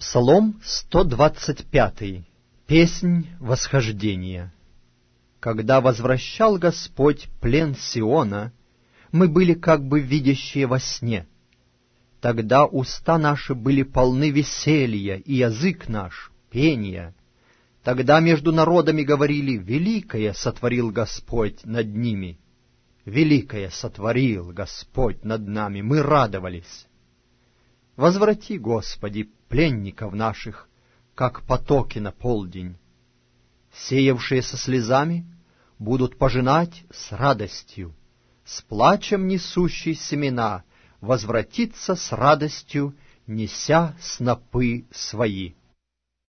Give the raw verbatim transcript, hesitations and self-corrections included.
Псалом сто двадцать пятый. Песнь восхождения. Когда возвращал Господь плен Сиона, мы были как бы видящие во сне. Тогда уста наши были полны веселья, и язык наш — пения. Тогда между народами говорили: «Великое сотворил Господь над ними». Великое сотворил Господь над нами, мы радовались. Возврати, Господи, пленников наших, как потоки на полдень. Сеявшие со слезами будут пожинать с радостью, с плачем несущий семена возвратится с радостью, неся снопы свои.